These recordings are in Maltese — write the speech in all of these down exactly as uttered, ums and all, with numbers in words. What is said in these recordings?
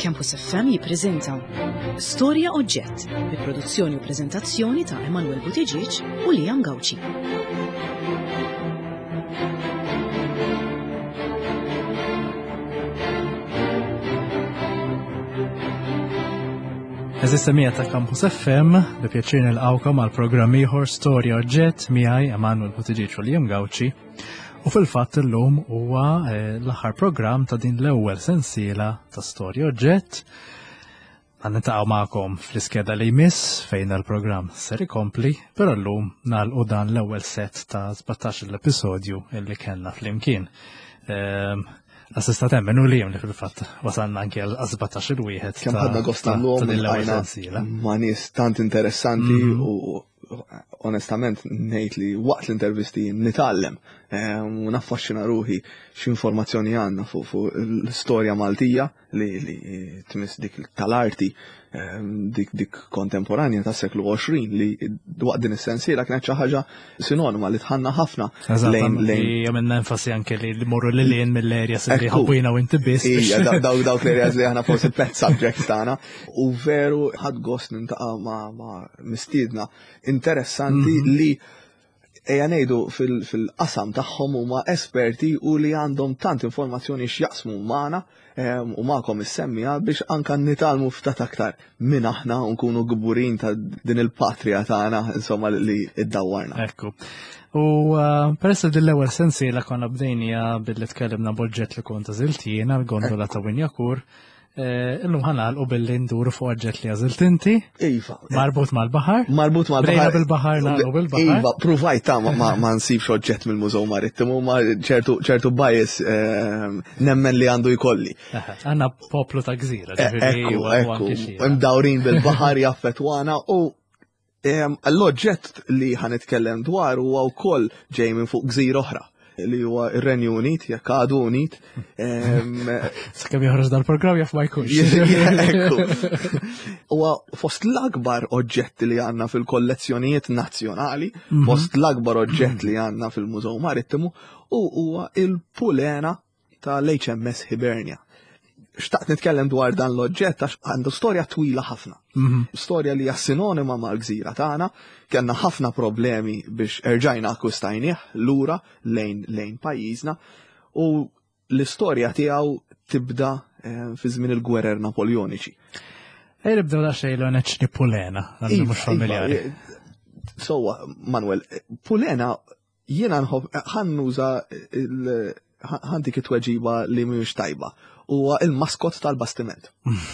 Campus F M jippreżenta Storja Oġġett bi produzzjoni u preżentazzjoni ta' Emanuel Buttigieg u Liam Gawci. Eżis semija ta' Campus F M bi pjaċir nilqawkom għal programm ieħor Storja Oġġett miegħi Emanuel Buttigieg u Liam Gawci. U fil-fatt illum huwa l-aħħar programm ta' din l-ewwel sensiela ta' Storja Oġġett. Ħanniltaqgħu magħkom fl-iskeda li jmiss fejn il-programm ser ikompli, però llum nagħlqu dan l-ewwel set ta' sbatax l-episodju illi kellna flimkien. Assistat emmen u Liam li fil-fatt wasalna anke għal sbatax il-wieħed kemm ħadna gost nagħmluhom l-ewwel sensiela. Ma' nies tant interessanti u onestament ngħid li waqt l-intervisti nitgħallem u naffaxxina ruħi x'informazzjoni għandna fuq fuq l-istorja Maltija li li tmiss dik tal-arti dik dik kontemporanja tas-seklu għoxrin li waqt din is-sensiela kienet xi ħaġa sinonima li tħanna ħafna lejn lejn jagħmilna enfasi anke li morru lil lejn mill-areas li ħabbina u inti biss. Ija dawk dawk l-areas li aħna forsi pet subjects tagħna u veru ħadd gost nintaqa' ma' mistiedna interessanti li eja ngħidu fil-qasam tagħhom huma esperti u li għandhom tant informazzjoni x'jaqsmu magħna u magħkom issemmija biex anke nitalmu ftit aktar minn aħna u nkunu gburin ta' din il-patrija tagħna insomma li iddawwarna. Ekku. U peress din l-ewwel sensiela konna bdejnija billi tkellimna b'oġġett li kont għażilt jiena l-gondola ta' Winjakur. Illum ħanalqu billi nduru fuq oġġett li għażilt inti. Iva. Marbut mal-baħar? Marbut mal-baħar. Brejna bil-baħar nagħlqu bil-baħar. Iva, pruvajt ta' ma nsibx oġġett mill-Mużew Marittimu ma ċertu ċertu bias nemmen li għandu jkolli. Għandna poplu ta' gżira. Ekku, ekku. Mdawrin bil-baħar jaffettwana u l-oġġett li ħanitkellem dwar huwa wkoll ġej minn fuq gżira oħra li huwa ir-Renju Unit, jekk għadu Unit. Sakemm joħroġ dal-programm jaf ma jkunx. Ekku. Huwa fost l-akbar oġġetti li għandna fil-kollezzjonijiet nazzjonali, fost l-akbar oġġett li għandna fil-Mużew Marittimu u huwa il-pulena tal-H M S Hibernia. Xtaqt nitkellem dwar dan l-oġġett għax għandu storja twila ħafna. Storja li hija sinonima mal-gżira tagħna, kellna ħafna problemi biex erġajna akkwistajnieh lura lejn lejn pajjiżna u l-istorja tiegħu tibda fi żmien il-gwerer Napoljoniċi. Ej nibdew daqsxejn l-oneċni pulena, għandu mhux familjari. Sowa, Manuel, pulena jiena nħobb ħannuża ħandik it-tweġiba li mhux tajba. Huwa il-maskot tal-bastiment.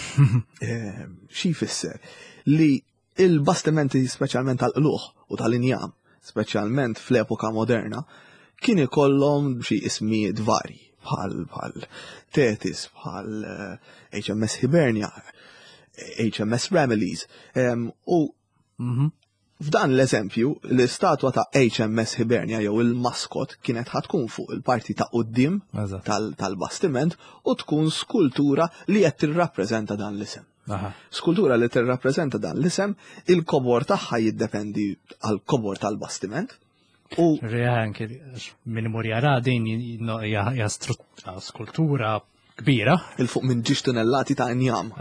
Xi jfisser li il-bastimenti speċjalment tal-qluħ u tal-injam, speċjalment fl-epoka moderna, kien ikollhom xi ismijiet varji bħal bħal Thetis, bħal H M S Hibernia, H M S Ramillies. U f'dan l-eżempju, l-istatwa ta' H M S Hibernia jew il-maskot kienet ħatkun fuq il-parti ta' qudiem tal-bastiment u tkun skultura li qed tirrappreżenta dan l-isem. Skultura li tirrappreżenta dan l-isem, il-kobor tagħha jiddependi għall-kobor tal-bastiment. U anke minn imur jara din hija skultura kbira. Il-fuq minn ġiex tunnellati ta' injam.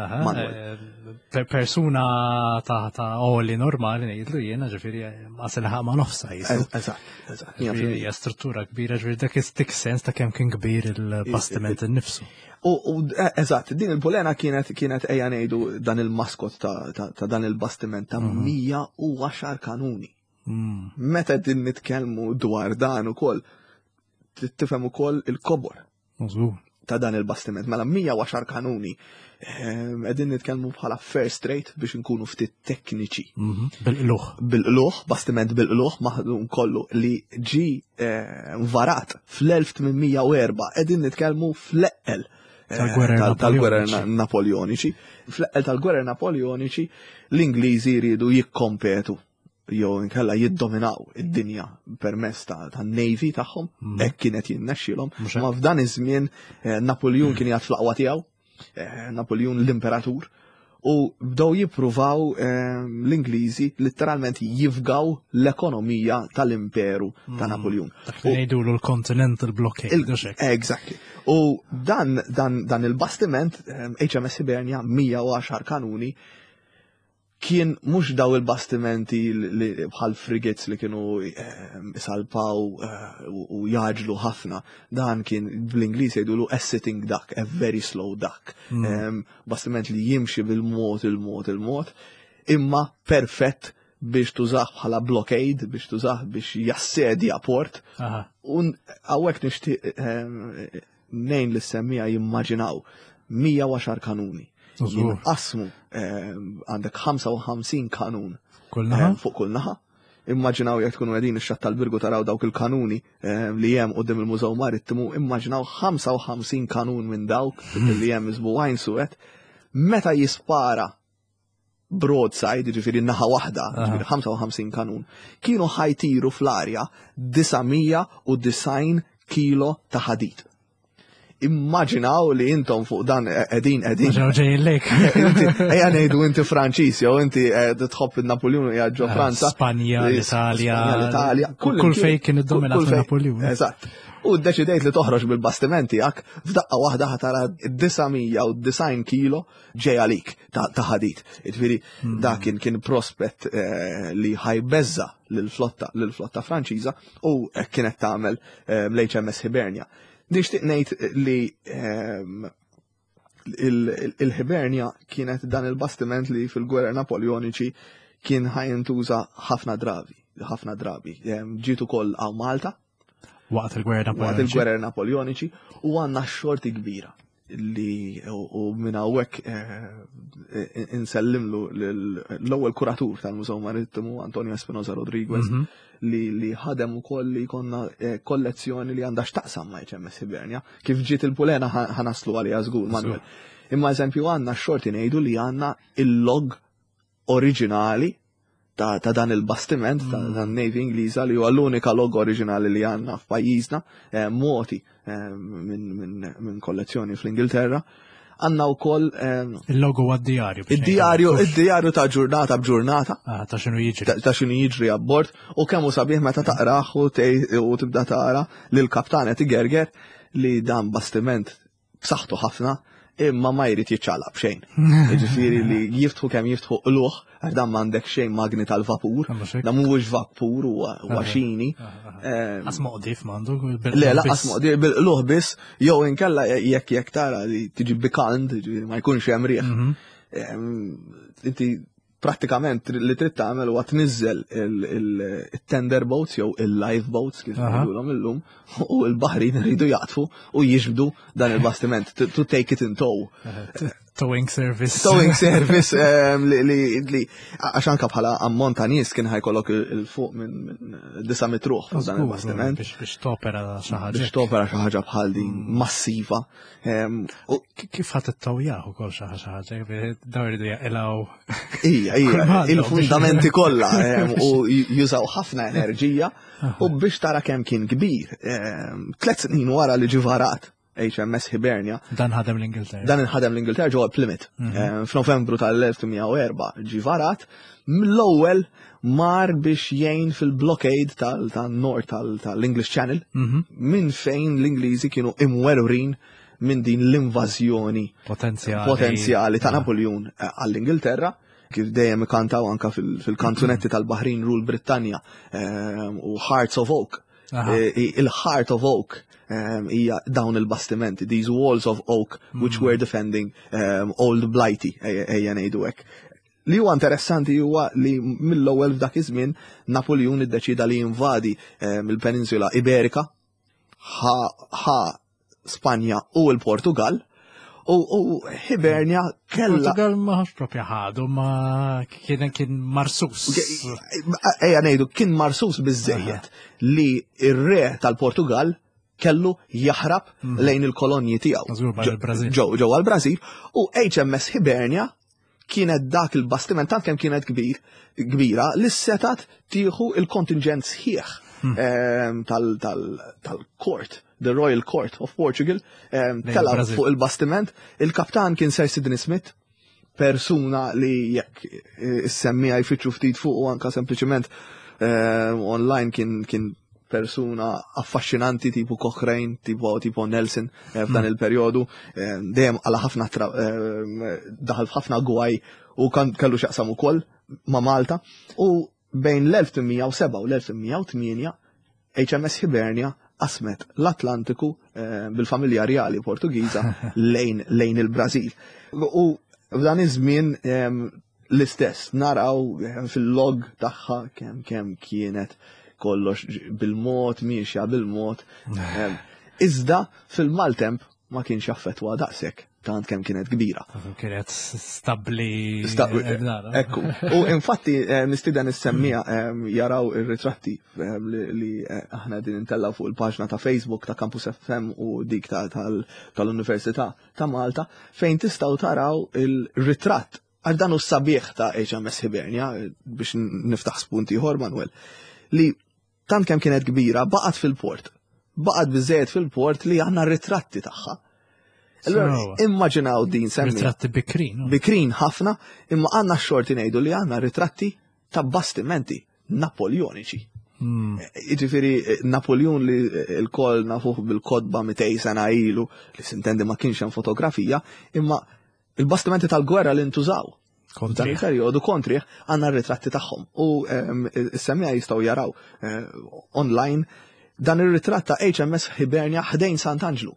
Persuna ta' oli normali ngħidlu jiena ġifieri ma silħaq ma' nofsa jisu. Eżatt, eżatt. Hija struttura kbira ġifieri dak istik sens ta' kemm kien kbir il-bastiment innifsu. U eżatt, din il-pulena kienet kienet ejja ngħidu dan il-maskot ta' dan il-bastiment ta' mija u għaxar kanuni. Meta din nitkellmu dwar dan ukoll tifhem ukoll il-kobor ta' dan il-bastiment. Mela mija u għaxar kanuni qegħdin nitkellmu bħala first rate biex inkunu ftit tekniċi. Bil-qluħ. Bil-qluħ, bastiment bil-qluħ maħdum kollu li ġi varat fl-elf tminmija u erba' qegħdin nitkellmu fl-eqqel tal-gwerer Napoljoniċi. Fl-eqqel tal-gwerer Napoljoniċi l-Ingliżi jridu jikkompetu jew inkella jiddominaw id-dinja permezz tan-navy tagħhom, hekk kienet jinnexxilhom. Ma f'dan iż-żmien Napoljun kien jgħid fl-aqwa tiegħu, Napoljun l-imperatur, u bdew jippruvaw l-Ingliżi letteralment jifgaw l-ekonomija tal-imperu ta' Napoleon. Ngħidulu l-Continental Blockade. Exactly. U dan dan dan il-bastiment H M S Hibernia mija u għaxar kanuni kien mhux daw il-bastimenti li bħal frigates li kienu isalpaw u jaġlu ħafna. Dan kien bl-Ingliż jgħidulu a sitting duck, a very slow duck. Bastiment li jimxi bil-mod, il-mod, il-mod, imma perfett biex tużaħ bħala blockade, biex tużaħ biex jassedja port. Un għawek nixtieq nejn li semmija jimmaġinaw mija u għaxar kanuni. Jinqasmu għandek ħamsa u ħamsin kanun fuq kull naħa. Immaġinaw jekk tkunu qegħdin ix-xatt tal-Birgu taraw dawk il-kanuni li hemm quddiem il-Mużew Marittimu, immaġinaw ħamsa u ħamsin kanun minn dawk li hemm isbugħajn suqet. Meta jispara broadside, ġifieri naħa waħda, ġifieri ħamsa u ħamsin kanun, kienu ħajtiru fl-arja disamija u disajn kilo ta' ħadid. Immaġinaw li intom fuq dan edin edin. Immaġinaw ġejjin lek. Ejja ngħidu inti Franċiż jew inti tħobb il-Napoleon hija ġo Franza. Spanja, l-Italja. L-Italja. Kull fejn kien id-dominat ta' Napoleon. Eżatt. U ddeċidejt li toħroġ bil-bastimenti jak f'daqqa waħda ħatara disamija u disajn kilo ġej għalik ta' ħadid. Jiġifieri dak kien kien prospett li ħajbeżza lill-flotta Franċiża u kienet tagħmel l-H M S Hibernia. Nixtieq ngħid li il-Hibernia kienet dan il-bastiment li fil-gwerer Napoleoniċi kien ħajintuża ħafna drabi, ħafna drabi. Ġiet ukoll għaw Malta waqt il-gwerer Napoleoniċi. Waqt il-gwerer Napoleoniċi u għandna xorti kbira li u minn hawnhekk insellimlu l-ewwel kuratur tal-Mużew Marittimu Antonio Espinosa Rodriguez li li ħadem ukoll li konna kollezzjoni li għandha x'taqsam ma' H M S Hibernia. Kif ġiet il-pulena ħanaslu għaliha żgur Manuel. Imma eżempju għandna xorti ngħidu li għandna il-log oriġinali ta' dan il-bastiment ta' dan Navy Ingliża li huwa l-unika log oriġinali li għandna f'pajjiżna moti minn kollezzjoni fl-Ingilterra. Għandna wkoll il-logo għad-diarju. Id-diarju, id-diarju ta' ġurnata b'ġurnata. Ta' xinu jiġri. Ta' xinu jiġri abbord u kemm hu sabiħ meta taqrah u tibda tara lil kaptan qed igerger li dan bastiment b'saħħtu ħafna imma ma jrid jiċċaqlaq b'xejn. Jiġifieri li jiftħu kemm jiftħu qluħ għax dan m'għandek xejn magni tal-vapur, dan mhuwiex vapur huwa xini. Asmoqdif m'għandu. Le, la asmoqdif bil-qluħ biss jew inkella jekk jekk tara li tiġi bikand, ma jkunx hemm riħ. Inti prattikament li trid tagħmel huwa tniżżel il-tender boats jew il-live boats kif jgħidulhom illum u l-baħrin iridu jaqtfu u jiġbdu dan il-bastiment to take it in tow. Towing service. Towing service li għax anke bħala ammont ta' nies kien ħajkollok il-fuq minn disa mitruħ fuq dan il-bastiment. Biex topera xi ħaġa. Biex topera xi ħaġa bħal din massiva. Kif ħadd ittawjaħ ukoll xi ħaġa daw iridu jaqilgħu. Ija, ija, il-fundamenti kollha u jużaw ħafna enerġija u biex tara kemm kien kbir. Tliet snin wara li ġie varat H M S Hibernia. Dan ħadem l-Ingilterra. Dan ħadem l-Ingilterra ġewwa Plymouth. F'Novembru tal-elf tmija u erba' ġie varat, l-ewwel mar biex jgħin fil-blockade tan-nord tal-English Channel minn fejn l-Ingliżi kienu imwerwrin minn din l-invażjoni potenzjali ta' Napoleon għall-Ingilterra. Kif dejjem ikantaw anka fil-kanzunetti tal-Baħrin Rule Brittanja u Hearts of Oak. Il-Heart of Oak hija dawn il-bastimenti, these walls of oak which were defending Old Blighty, ejja ngħidu hekk. Li huwa interessanti huwa li mill-ewwel f'dak iż-żmien Napoleon iddeċida li jinvadi mill-Peninsula Iberika ħa Spanja u l-Portugal. U Hibernia kella. Portugal maħx propja ħadu, ma kien kien marsus. Ejja ngħidu kien marsus biżejjed li r-re tal-Portugal kellu jaħrab lejn il-kolonji tiegħu. Ġewwa l-Brażil u H M S Hibernia kienet dak il-bastiment tant kemm kienet kbir kbira li setat tieħu il-kontingent sħiħ tal-court. The Royal Court of Portugal tella fuq il-bastiment, il-kaptan kien Sir Sidney Smith persuna li jekk is-semmija jfittxu ftit fuq u anka sempliċement online kien kien persuna affaxxinanti tipu Cochrane, tipu tipo Nelson f'dan il-perjodu, dejjem għala ħafna daħal ħafna gwaj u kan kellu xaqsam ukoll ma' Malta u bejn l-elf tminja u seba' u l-elf tminja u tminja H M S Hibernia qasmet l-Atlantiku bil-familja reali Portugiża lejn lejn il-Brażil. U f'dan iż-żmien l-istess naraw fil-log tagħha kemm kemm kienet kollox bil-mod, miexja bil-mod. Iżda fil-maltemp ma kienx jaffettwa daqshekk tant kemm kienet kbira. Kienet stabbli. Ekku. U infatti nistieden is-semmija jaraw ir-ritratti li aħna din intellaw fuq il-paġna ta' Facebook ta' Campus F M u dik tal-Università ta' Malta fejn tistgħu taraw il-ritratt għal dan s-sabiħ ta' H M S Hibernia biex niftaħ spunt ieħor Manuel li tant kemm kienet kbira baqgħet fil-port. Baqgħet biżejjed fil-port li għandna ritratti tagħha. Allura immaġinaw din semmi. Ritratti bikrin. Bikrin ħafna, imma għandna xorti ngħidu li għandna ritratti ta' bastimenti napoljoniċi. Jiġifieri Napoleon li l-koll nafuh bil-kodba mitej sena ilu li sintendi ma kienx hemm fotografija, imma il-bastimenti tal-gwerra li ntużaw. Dan il-periodu kontri għanna ritratti tagħhom u s-semmija jistgħu jaraw online dan ir-ritratt ta' H M S Hibernia ħdejn Sant'Angelo.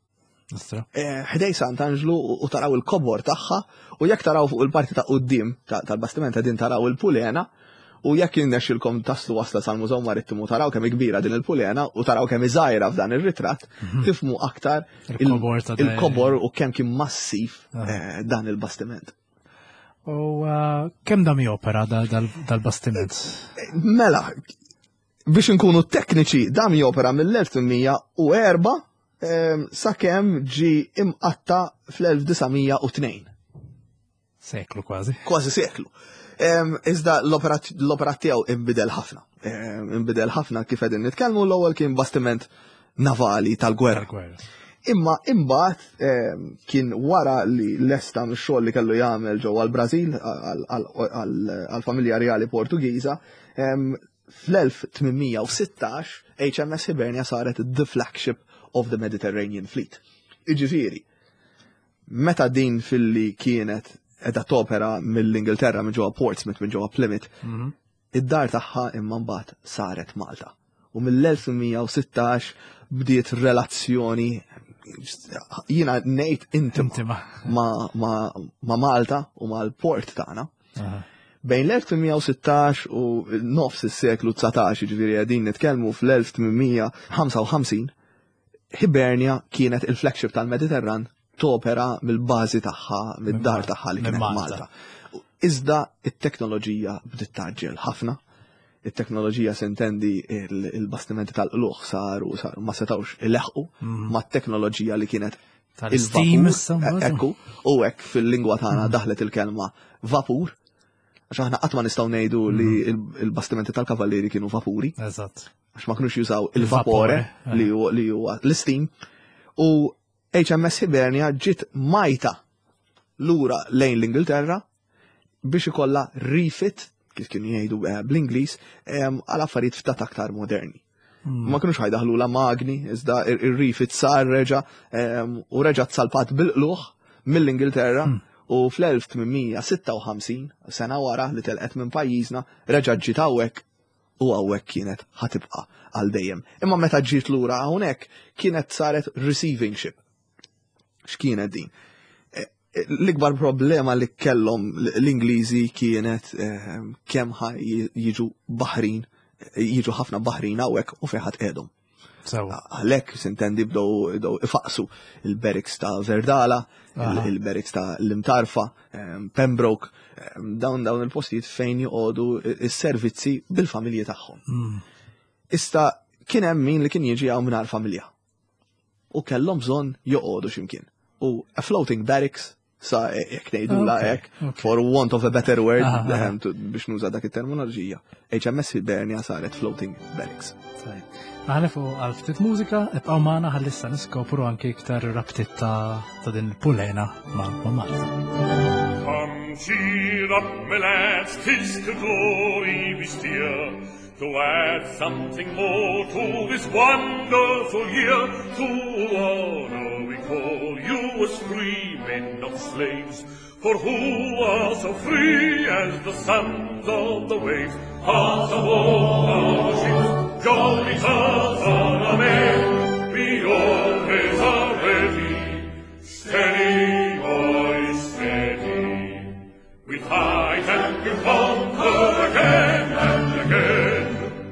Ħdejn Sant'Angelo u taraw il-kobor tagħha u jekk taraw fuq il-parti ta' quddiem tal-bastiment din taraw il-pulena u jekk innexxilkom taslu wasla sal-Mużew Marittimu taraw kemm kbira din il-pulena u taraw kemm iżgħira f'dan ir-ritratt tifhmu aktar il-kobor u kemm kien massiv dan il-bastiment. U kemm dam jopera dal-bastiment? Mela, biex nkunu tekniċi, dam jopera mill-elf tminja u erba' sakemm ġi imqatta fl-elf disamija u tnejn. Seklu kważi. Kważi seklu. Iżda l-opera tiegħu inbidel ħafna. Inbidel ħafna kif qegħdin nitkellmu l-ewwel kien bastiment navali tal-gwerra. Imma imbagħad kien wara li lesta mix-xogħol li kellu jagħmel ġewwa l-Brażil għall-familja reali Portugiża, fl-elf tminmija u sittax H M S Hibernia saret the flagship of the Mediterranean Fleet. Iġifieri, meta din filli kienet qiegħda topera mill-Ingilterra minn ġewwa Portsmouth minn ġewwa Plymouth, id-dar tagħha imma mbagħad saret Malta. U mill-elf tminmija u sittax bdiet relazzjoni jiena ngħid intima ma' Malta u mal-port tagħna. Bejn l-elf tminmija u sittax u nofs is-seklu tsatax, jiġifieri qegħdin nitkellmu fl-elf tminmija ħamsa u ħamsin, Hibernia kienet il-flagship tal-Mediterran topera mill-bażi tagħha, mid-dar tagħha li kienet Malta. Iżda it-teknoloġija bdiet taġġel ħafna. Il-teknoloġija sintendi il-bastimenti tal-qluħ saru saru ma setawx il-leħqu ma' teknoloġija li kienet il-steam ekku u hekk fil-lingwa tagħna daħlet il-kelma vapur għax aħna qatt ma nistgħu ngħidu li il-bastimenti tal-kavallieri kienu vapuri. Eżatt. Għax ma kinux jużaw il-vapore li huwa l-steam u H M S Hibernia ġiet majta lura lejn l-Ingilterra biex ikollha refit kif kienu jgħidu bl-Ingliż għal affarijiet ftit aktar moderni. Ma kinux ħajdaħlu la magni, iżda ir-refit sar reġa' u reġa' tsalpat bil-qluħ mill-Ingilterra u fl-elf tminmija sitta u ħamsin sena wara li telqet minn pajjiżna reġa' ġiet hawnhekk u hawnhekk kienet ħatibqa' għal dejjem. Imma meta ġiet lura hawnhekk kienet saret receiving ship. X'kienet din? L-ikbar problema li kellhom l-Ingliżi kienet kemm jiġu baħrin, jiġu ħafna baħrin hawnhekk u fejn ħadd qiegħdhom. Għalhekk sintendi bdew ifaqsu il-Berks ta' Verdala, il-Berks ta' l-Imtarfa, Pembroke, dawn dawn il-postijiet fejn joqogħdu s-servizzi bil-familji tagħhom. Issa kien hemm min li kien jiġi hawn mingħajr familja. U kellhom bżonn joqogħdu x'imkien. U a floating barracks sa jekk ngħidula hekk, for want of a better word, biex nuża dak it-terminoloġija. H M S Hibernia saret floating barracks. Għanifu għal ftit mużika, ibqgħu magħna ħallissa niskopru anke iktar rabtiet ta' din il-pulena ma' Malta. Come, cheer up, my lads, 'tis to glory we steer, to add something more to this wonderful year. To honor we call you as free men, not slaves, for who are so free as the sons of the waves? Hearts of all our ships, jolly hearts on our men, we always are ready, steady, boys, steady. We fight and we conquer again and again.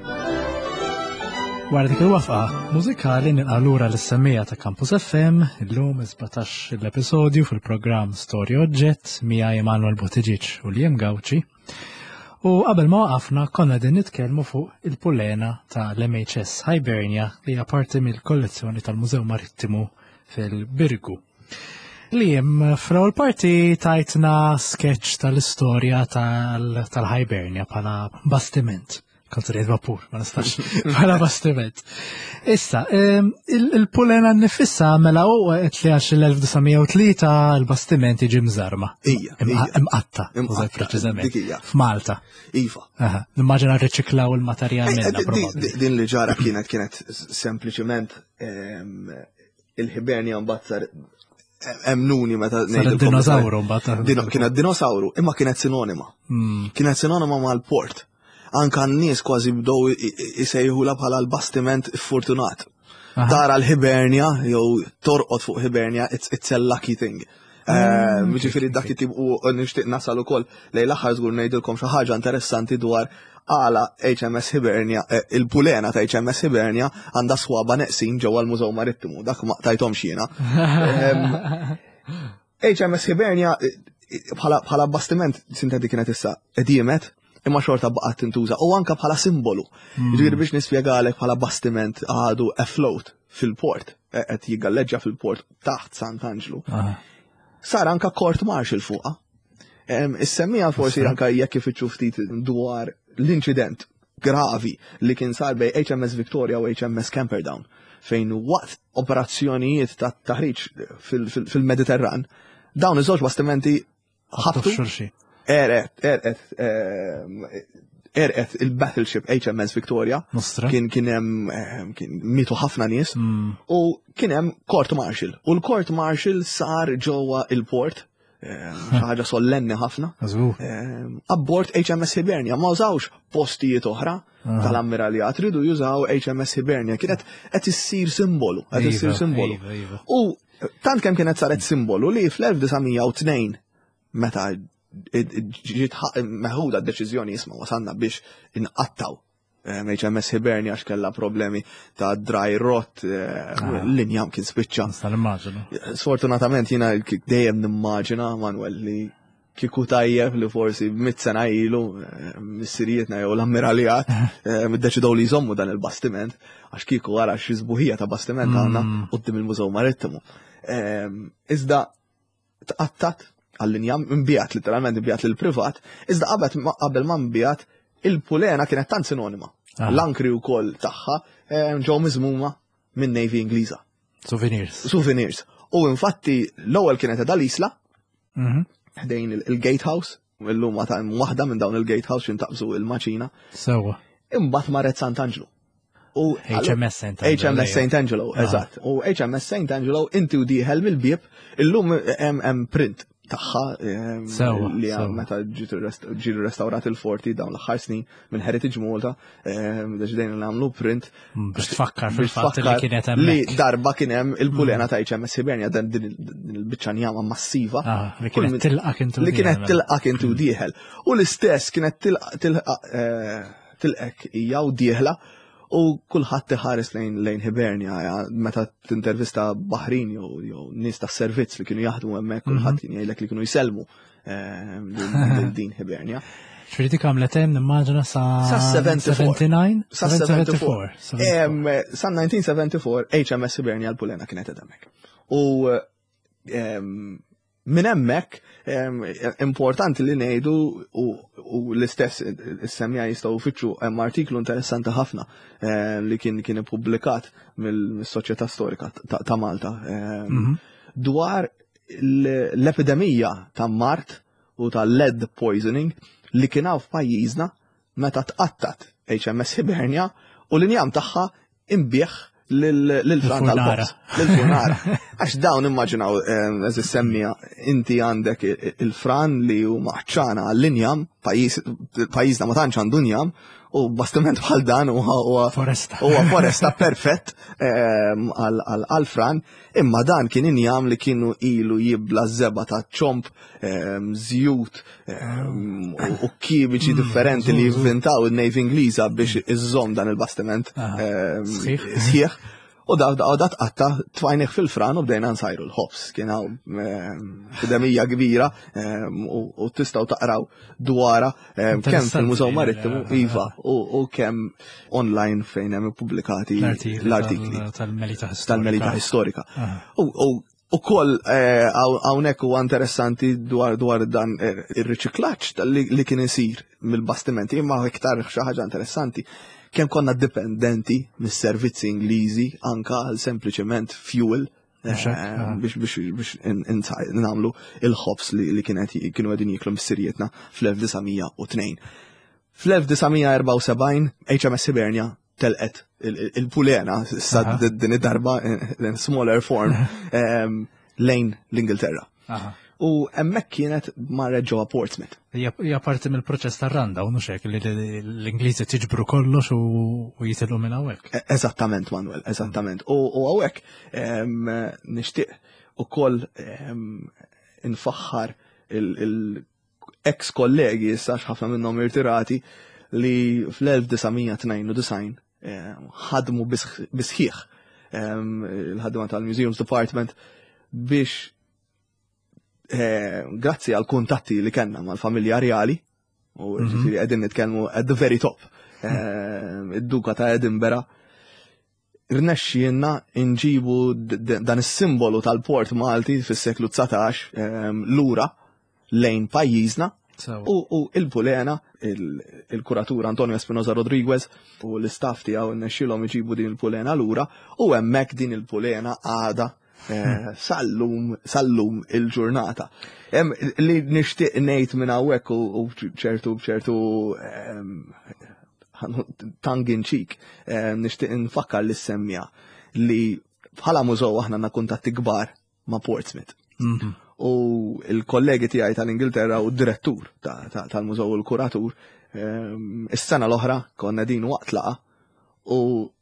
Wara dik il-wafqa mużikali nilqalura l-semmija ta' Campus F M, illum sbatax l-episodju fil-programm Storja Oġġett miegħi Emanuel Buttigieg u Liam Gawci. U qabel ma waqafna konna din nitkellmu fuq il-pulena ta' l-M H S Hibernia li hija parti mill-kollezzjoni tal-Mużew Marittimu fil-Birgu. Liam, fl-ewwel parti tajtna sketch tal-istorja tal-Hibernia bħala bastiment. Kont rejt vapur, ma nistax bħala bastiment. Issa, il-pulena nifissa mela u qed li għax l-elf tisa' u tlieta il-bastiment jiġi mżarma. Ija. Imqatta, użaj preċiżament. F'Malta. Iva. Nimmaġina rriċiklaw il-materjal minna probabbli. Din li ġara kienet kienet sempliċement il-Hibernia mbagħad emnuni meta ngħidu. Dinosauru mbagħad. Kienet dinosauru, imma kienet sinonima. Kienet sinonima mal-port. Anka n-nies kważi bdew isejħula bħala l-bastiment fortunat. Tara l-Hibernia, jew torqod fuq Hibernia, it's a lucky thing. Ġifieri dak tibqu nixtieq nasal ukoll lejn l-aħħar żgur ngħidilkom xi ħaġa interessanti dwar għala H M S Hibernia, il-pulena ta' H M S Hibernia għandha swaba neqsin ġewwa l-Mużew Marittimu, dak ma tajthomx jiena. H M S Hibernia bħala bastiment sinteti kienet issa qediemet, imma xorta baqgħet tintuża u anke bħala simbolu. Jiġifieri biex nispjegalek bħala bastiment għadu afloat fil-port, qed jiggalleġġa fil-port taħt Sant'Angelo. Sar anke court martial fuqha. Is-semmija forsi anke jekk ifittxu ftit dwar l-inċident gravi li kien sar bej H M S Victoria u H M S Camperdown fejn waqt operazzjonijiet ta' taħriġ fil-Mediterran dawn iż-żewġ bastimenti ħabtu Erqet, erqet, erqet il-battleship H M S Victoria. Kien kien hemm kien mitu ħafna nies u kien hemm court martial. U l-court martial sar ġewwa il-port, xi ħaġa solenni ħafna. Abbord H M S Hibernia ma użawx postijiet oħra tal-ammiraljat, ridu jużaw H M S Hibernia. Kienet qed issir simbolu, qed issir simbolu. U tant kemm kienet saret simbolu li fl-elf tisa' u tnejn meta ġiet meħuda d-deċiżjoni jisma' wasanna biex inqattaw H M S Hibernia għax kellha problemi ta' dry rot, l-linja kien spiċċa. Sfortunatament jiena dejjem nimmaġina Manuel li kieku tajjeb li forsi mit sena ilu missirietna jew l-ammiraljat iddeċidew li jżommu dan il-bastiment għax kieku wara xi żbuħija ta' bastiment għandna quddiem il-Mużew Marittimu. Iżda tqattat għall-linja mbijat, literalment mbijat l-privat, iżda qabel ma mbijat il-pulena kienet tant sinonima. L-ankri u koll taħħa ġew miżmuma minn Navy Ingliża. Souvenirs. Souvenirs. U infatti l-ewwel kienet dal-isla, ħdejn il-Gatehouse, illum ta' waħda minn dawn il-Gatehouse xintaqbżu il-maċina. Sewa. Imbagħad marret Sant'Angelo. H M S Saint Angelo. H M S Saint Angelo, eżatt. U H M S Saint Angelo inti u diħel mill-bieb, illum hemm print taħħa li meta ġiru restaurat il-forti dawn l-aħħar snin minn Heritage Malta, deċidejna nagħmlu print biex tfakkar fil-fatt li kienet hemm li darba kien hemm il-pulena ta' H M S Hibernia din il-biċċa njama massiva li kienet tilqak intu li kienet tilqak intu dieħel. U l-istess kienet tilqek hija u dieħla u kulħadd iħares lejn lejn Hibernia meta tintervista Baħrin jew nies tas-servizz li kienu jaħdmu hemmhekk kulħadd jgħidlek li kienu jsellmu lil din Hibernia. X'ridi għamlet hemm nimmaġina sa seventy-nine? Sa seventy-four. Sa nineteen seventy-four H M S Hibernia l-pulena kienet hemmhekk. U minn hemmhekk importanti li ngħidu u l-istess is-semmija jistgħu jfittxu hemm artiklu interessanti ħafna li kien kien ippubblikat mill-Soċjetà Storika ta' Malta dwar l-epidemija ta' Mart u ta' lead poisoning li kien hawn f'pajjiżna meta tqattat H M S Hibernia u l-injam tagħha imbieħ lil-fran tal-Hobbs, lil-funara. Għax dawn immaġinaw, eżis semmija, inti għandek il-fran li u maħċana għall-injam, pajizna ma tantx għandu injam, u bastiment bħal dan huwa foresta perfett għal-fran, imma dan kien injam li kienu ilu jibla zeba ta' ċomp, zjut u kimiċi differenti li jivvintaw il-Navy Ingliża biex iżżomm dan il-bastiment sħiħ. U da dat qatta twajneħ fil-fran u bdejna nsajru l-Hobbs. Kien hawn epidemija kbira u tistgħu taqraw dwara kemm fil-Mużew Marittimu iva u kemm online fejn hemm ippubblikati l-artikli tal-Melita Historika. U koll hawnhekk huwa interessanti dwar dan ir-riċiklaġġ li kien isir mill-bastimenti, imma iktar xi ħaġa interessanti kemm konna dipendenti mis-servizzi Ingliżi anka għal sempliċement fuel biex nagħmlu il-Hobbs li kienu qegħdin jiklu mis-sirjetna fl-elf disgħamija u tnejn. fl-elf disgħamija erba' u sebgħin H M S Hibernia telqet il-pulena sa din id-darba smaller form lejn l-Ingilterra. U hemmhekk kienet marret ġewwa Portsmouth. Hija parti mill-proċess tar-randa u mhux hekk li l-Ingliżi tiġbru kollox u jitilgħu minn hawnhekk. Eżattament, Manuel, eżattament. U hawnhekk nixtieq ukoll infaħħar il-ex kollegi issa ħafna minnhom irtirati li fl-elf disgħamija tnejn u design ħadmu bisħieħ il-ħadma tal-Museums Department biex grazzi għal kuntatti li kellna mal-familja reali u ġifieri qegħdin nitkellmu at the very top id-Duka ta' Edinburgh rnexxielna nġibu dan is-simbolu tal-port Malti fis-seklu tsatax lura lejn pajjiżna u il-pulena il-kuratur Antonio Espinosa Rodriguez u l-istaff tiegħu rnexxielhom iġibu din il-pulena lura u hemmhekk din il-pulena għada sallum il-ġurnata. Li nixtieq ngħid minn hawnhekk u ċertu ċertu tongue in cheek, nixtieq nfakkar li semmija li bħala mużew aħna għandna kuntatti kbar ma' Portsmouth. U l-kollegi tiegħi tal-Ingilterra u d-direttur tal-mużew u l-kuratur is-sena l-oħra konna din waqt laqa u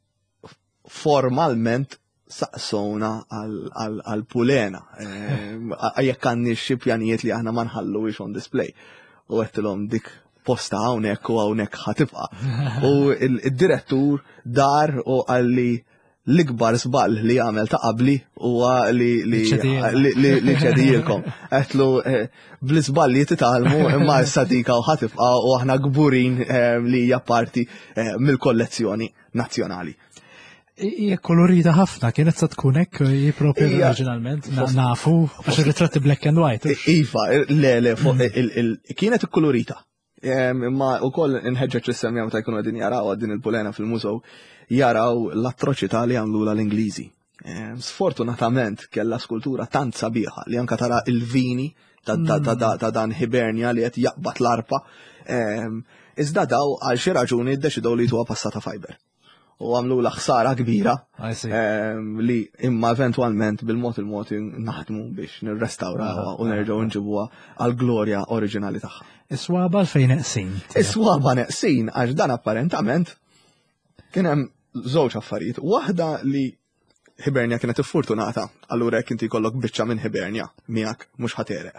formalment saqsowna għal-pulena, jekk għandni xi pjanijiet li aħna ma nħalluhiex on display. U għettilhom dik posta hawnhekk u hawnhekk ħatibqa'. U id-direttur dar u għalli l-ikbar żball li għamel ta' qabli huwa li ċedijilkom. Għetlu bl-iżball li titgħallmu imma s-sadika u ħatibqa' u aħna gburin li hija parti mill-kollezzjoni nazzjonali. Hija kolorita ħafna, kienet sa tkun hekk propju oriġinalment, nafu, għax ir-ritratti black and white. Iva, le, le, kienet kolorita. Imma wkoll inħeġġeġ is-semmija meta jkunu qegħdin jaraw din il-pulena fil-mużew, jaraw l-atroċità li għamlula l-Ingliżi. Sfortunatament kellha skultura tant sabiħa li anke tara il-vini ta' dan Hibernia li qed jaqbad l-arpa. Iżda daw għal xi raġuni ddeċidew li tuha passata fiber. U għamlu l-ħsara kbira li imma eventualment bil-mod il-mod naħdmu biex nirrestawrawa u nerġgħu nġibuha għall-glorja oriġinali tagħha. Is-swaba fejn neqsin. Is-swaba neqsin għax dan apparentament kien hemm żewġ affarijiet. Waħda li Hibernia kienet iffurtunata, allura jekk inti jkollok biċċa minn Hibernia miegħek mhux ħatereq.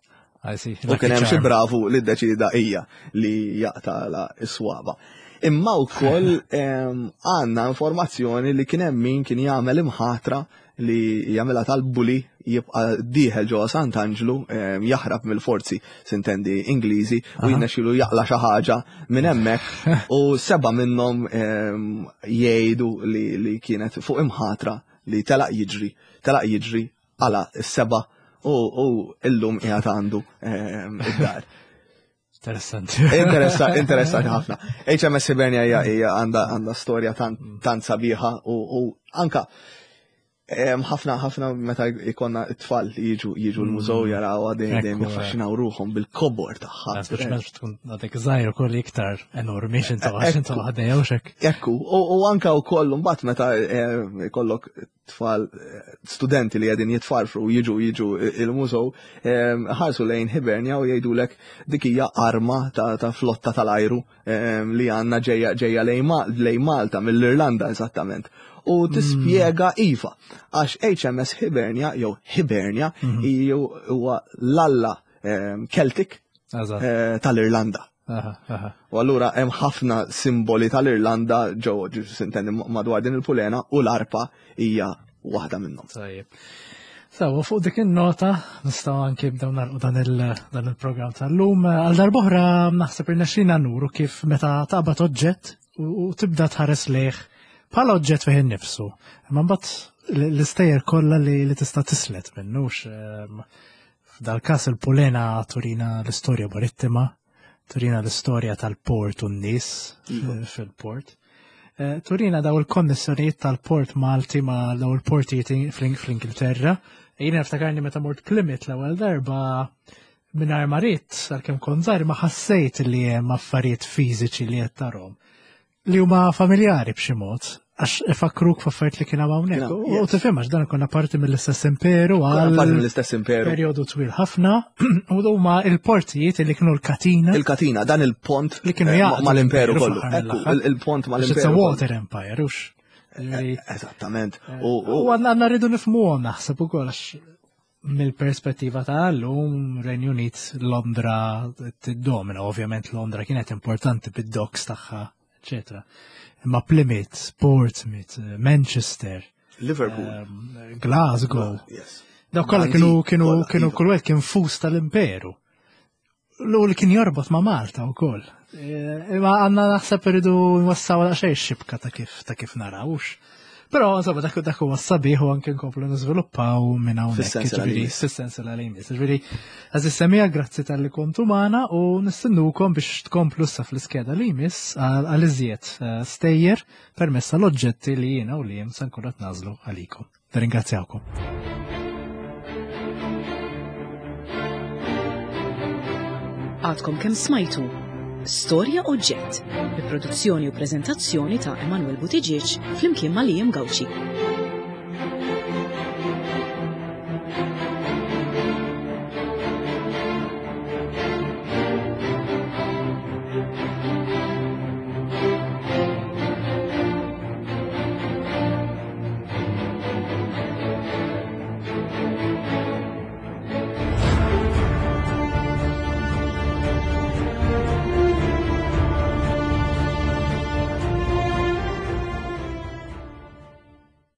U kien hemm xi bravu li ddeċida hija li jaqtala s-swaba. Imma wkoll għandna informazzjoni li kien hemm min kien jagħmel imħatra li jagħmilha tal-buli jibqa' dieħel ġewwa Sant'Angelo jaħrab mill-forzi sintendi Ingliżi u jinnexxielu jaqla xi ħaġa minn hemmhekk u seba' minnhom jgħidu li kienet fuq imħatra li telaq jiġri telaq jiġri għala s-seba' u illum qiegħed għandu id-dar. Interessanti. Interessanti ħafna. H M S Hibernia hija għandha storja tant sabiħa u anka ħafna ħafna meta ikonna it-tfal jiġu jiġu l-mużew jaraw għadejn dejjem jaffaxxinaw ruhom bil-kobor tagħha. Speċjalment tkun għadek żgħir ukoll iktar enormi x'intu għax intu għaddejja xek. Ekku, u anke wkoll mbagħad meta jkollok tfal studenti li qegħdin jitfarfru jiġu jiġu il-mużew ħarsu lejn Hibernia u jgħidulek dik hija arma ta' flotta tal-ajru li għandna ġejja lejn Malta mill-Irlanda eżattament. U tispjega iva, għax H M S Hibernia, jew Hibernia, huwa l-alla Celtic tal-Irlanda. U allura hemm ħafna simboli tal-Irlanda ġew sintendi madwar din il-pulena u l-arpa hija waħda minnhom. Sawa, fuq dik in-nota nistgħu anke nibdew nagħlqu dan il-programm tal-lum. Għal darb'oħra naħseb irnexxina nuru kif meta taqbad oġġett u tibda tħares lejh bħala oġġett fih innifsu. Ma mbagħad l-istejjer kollha li tista' tislet minnux. F'dal-każ il-pulena turina l-istorja marittima, turina l-istorja tal-port u n-nies fil-port. Turina daw il-konnessjonijiet tal-port Malti ma' daw il-portijiet fl-Ingilterra. Jiena niftakarni meta mort Plymouth l-ewwel darba mingħajr marit għalkemm kont żgħir ma ħassejt li hemm affarijiet fiżiċi li qed tarhom li huma familjari b'xi mod. Għax ifakruk f'affarijiet li kien hawnhekk. U tifhem għax dan konna parti mill-istess imperu għal mill-istess imperu. Perjodu twil ħafna u huma l-portijiet li kienu l-katina. Il-katina, dan il-pont li kienu jaqgħu mal-imperu kollu. Il-pont mal-imperu. It's a water empire, ux. Eżattament. U għandna rridu nifhmuhom naħseb ukoll għax mill-perspettiva ta' llum Renju Unit Londra tiddomina, ovvjament Londra kienet importanti bid-docks tagħha, eċetera. Ma Plymouth, Portsmouth, Manchester, Liverpool, um, Glasgow. Yes. Daw kollha kienu kienu kienu kull wieħed kien fus tal-imperu. Lu li kien jorbot ma' Malta wkoll. Imma għandna naħseb iridu nwassaw xejn xibka ta' kif ta' kif narawx. Però insomma dak dak huwa sabiħ u anke nkomplu niżviluppaw minn hawnhekk ġifieri fis-sens li jmiss. Ġifieri għażis semija grazzi tal-li kontu magħna u nistennukom biex tkomplu sa fl-iskeda li jmiss għal iżjed stejjer permezz tal-oġġetti li jiena u li hemm se nkunu qed nażlu għalikom. Nirringrazzjawkom. Għadkom kemm smajtu Storja Oġġett, bi produzzjoni u preżentazzjoni ta' Emanuel Butiġiċ flimkien ma' Liam Gawci.